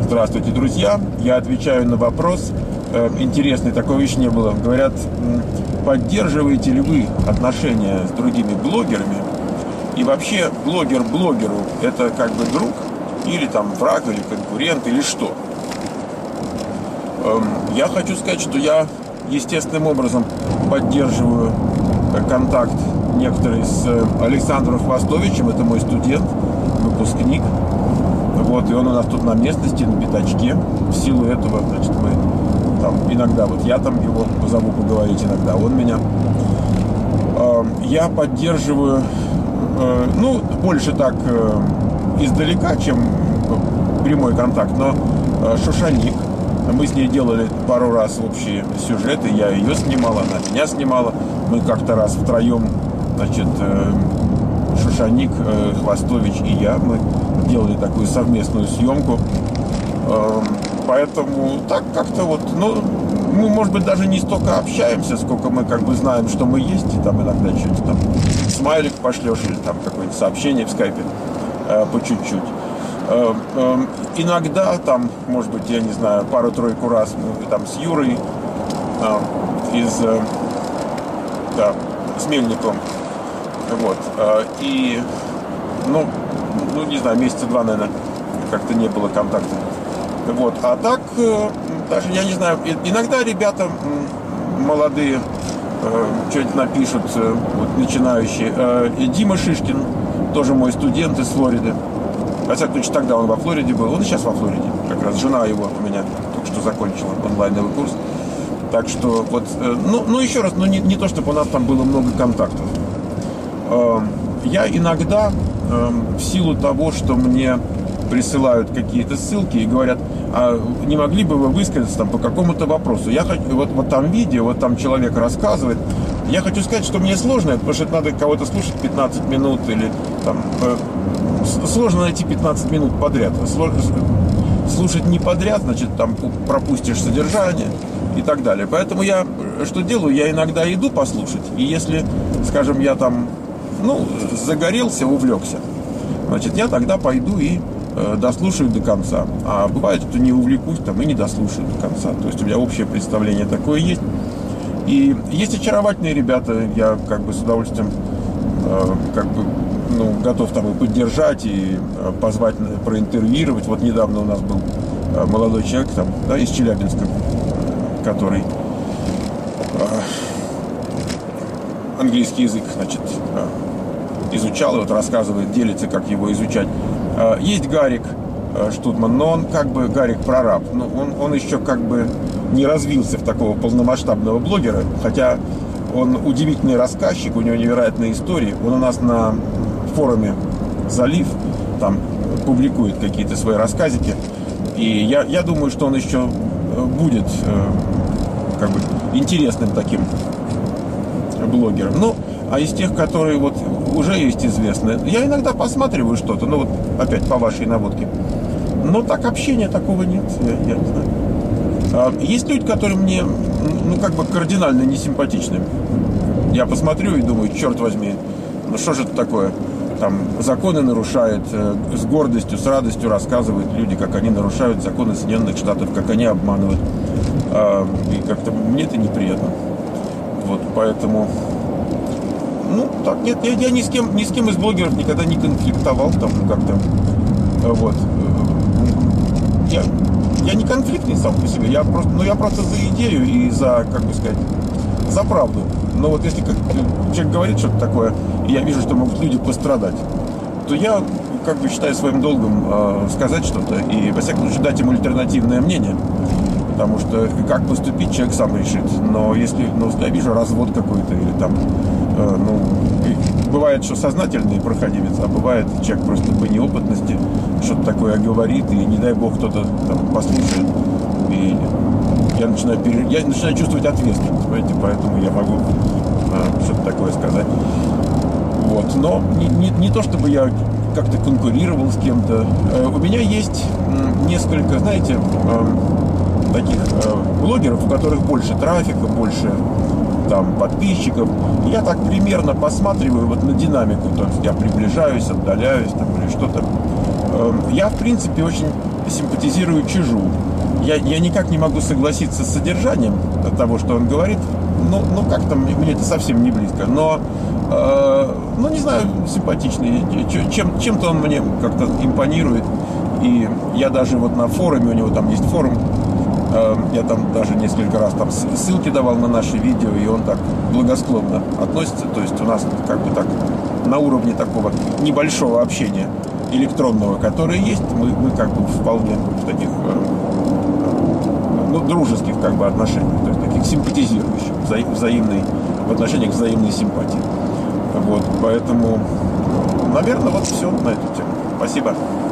Здравствуйте, друзья. Я отвечаю на вопрос. Интересный, такого еще не было. Говорят, поддерживаете ли вы отношения с другими блогерами? И вообще, блогер блогеру – это как бы друг? Или там враг, или конкурент, или что? Я хочу сказать, что я естественным образом поддерживаю контакт некоторый с Александром Хвостовичем. Это мой студент, выпускник. Вот, и он у нас тут на местности, на пятачке. В силу этого, значит, мы там иногда, вот я там его позову поговорить, иногда он меня. Я поддерживаю, ну, больше так издалека, чем прямой контакт, но Шушаник. Мы с ней делали пару раз общие сюжеты, я ее снимал, она меня снимала. Мы как-то раз втроем, значит, Шушаник, Хвостович и я, мы делали такую совместную съемку. Поэтому так как-то вот, ну, мы, может быть, даже не столько общаемся, сколько мы как бы знаем, что мы есть, и там иногда что-то там смайлик пошлешь или там какое-то сообщение в скайпе по чуть-чуть. Иногда там, может быть, я не знаю, пару-тройку раз мы там с Юрой с Мельником, вот, и, ну, не знаю, месяца два, наверное, как-то не было контакта. Вот. А так, даже, я не знаю, иногда ребята молодые что-нибудь напишут, вот, начинающие. Дима Шишкин, тоже мой студент из Флориды. Во всяком случае, тогда он во Флориде был. Он и сейчас во Флориде. Как раз жена его у меня только что закончила онлайновый курс. Так что, вот, ну еще раз, не то, чтобы у нас там было много контактов. Я иногда, в силу того, что мне присылают какие-то ссылки и говорят, а не могли бы вы высказаться там по какому-то вопросу? Я хочу, вот там видео, вот там человек рассказывает. Я хочу сказать, что мне сложно, потому что это надо кого-то слушать 15 минут или там... Сложно найти 15 минут подряд. Слушать не подряд, значит, там пропустишь содержание и так далее. Поэтому я что делаю? Я иногда иду послушать. И если, скажем, я там, ну, загорелся, увлекся, значит, я тогда пойду и дослушаю до конца. А бывает, что не увлекусь там и не дослушаю до конца. То есть у меня общее представление такое есть. И есть очаровательные ребята, я как бы с удовольствием как бы, ну, готов там и поддержать, и позвать, проинтервьюировать. Вот недавно у нас был молодой человек там, да, из Челябинска, который английский язык, значит, изучал, и вот рассказывает, делится, как его изучать. Есть Гарик Штутман, но он как бы Гарик прораб. Ну, он еще как бы не развился в такого полномасштабного блогера, хотя он удивительный рассказчик, у него невероятные истории. Он у нас на форуме «Залив» там публикует какие-то свои рассказики. И я думаю, что он еще будет как бы интересным таким блогером. Ну, а из тех, которые вот уже есть известны, я иногда посматриваю что-то, ну вот опять по вашей наводке. Но так общения такого нет, я не знаю. Есть люди, которые мне, ну, как бы кардинально несимпатичны. Я посмотрю и думаю, черт возьми, ну что же это такое? Там законы нарушают, с гордостью, с радостью рассказывают люди, как они нарушают законы Соединенных Штатов, как они обманывают. И как-то мне это неприятно. Вот, поэтому... Ну, так, нет, я ни с кем из блогеров никогда не конфликтовал там как-то. Вот. Я не конфликтный сам по себе, я просто за идею и за, как бы сказать, за правду. Но вот если человек говорит что-то такое, и я вижу, что могут люди пострадать, то я как бы считаю своим долгом сказать что-то и, во всяком случае, дать ему альтернативное мнение. Потому что как поступить, человек сам решит. Но если, ну, я вижу развод какой-то или там, ну, бывает, что сознательный проходимец, а бывает, человек просто по неопытности что-то такое говорит, и не дай бог кто-то там послушает, и я начинаю чувствовать ответственность, понимаете, поэтому я могу что-то такое сказать. Вот. Но не то, чтобы я как-то конкурировал с кем-то. У меня есть несколько, знаете, таких блогеров, у которых больше трафика, больше там подписчиков. И я так примерно посматриваю вот на динамику. То есть я приближаюсь, отдаляюсь там, или что-то. Я, в принципе, очень симпатизирую Чижу. Я никак не могу согласиться с содержанием того, что он говорит. Ну как-то мне это совсем не близко. Но, ну, не знаю, симпатичный. Чем-то он мне как-то импонирует. И я даже вот на форуме, у него там есть форум, я там даже несколько раз там ссылки давал на наши видео, и он так благосклонно относится. То есть у нас как бы так на уровне такого небольшого общения электронного, которое есть, мы как бы вполне в таких дружеских как бы отношениях, то есть таких симпатизирующих, в отношениях взаимной симпатии. Вот, поэтому, наверное, вот все на эту тему. Спасибо.